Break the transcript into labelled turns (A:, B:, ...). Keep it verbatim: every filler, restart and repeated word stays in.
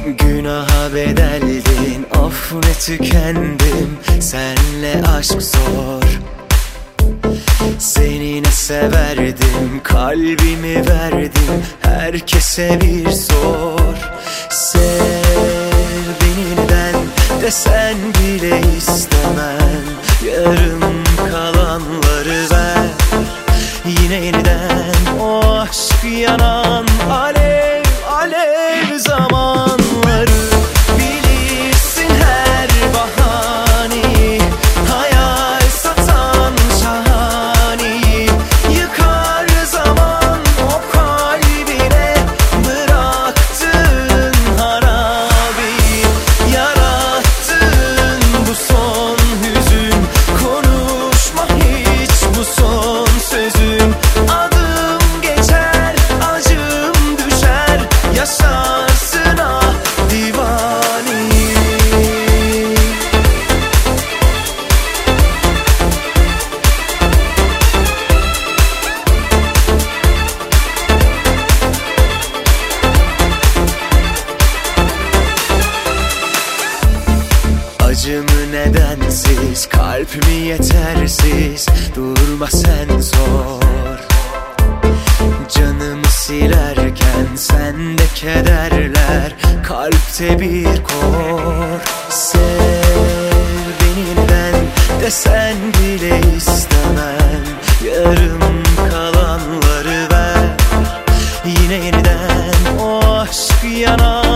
A: Günaha bedeldin, of ne tükendim. Senle aşk zor. Seni ne severdim, kalbimi verdim. Herkese bir sor. Sev beni neden desen bile istemem. Yarım kalanları ver. Yine yeniden o aşk yanan alev alev zamanları. Bilirsin her bahaneyi, hayal satan şahaneyi. Yıkar zaman o kalbine bıraktığın harabeyi. Yarattığın bu son hüzün, konuşma hiç bu son sözün. Adım geçer, acım düşer, yaşarsın ah divaneyi. Acımı nedensiz, kalp mi yetersiz, durma sen zor. Canımı silerken sende kederler, kalpte bir kor. Sev beni neden desen bile istemem. Yarım kalanları ver. Yine yeniden o aşk yanar.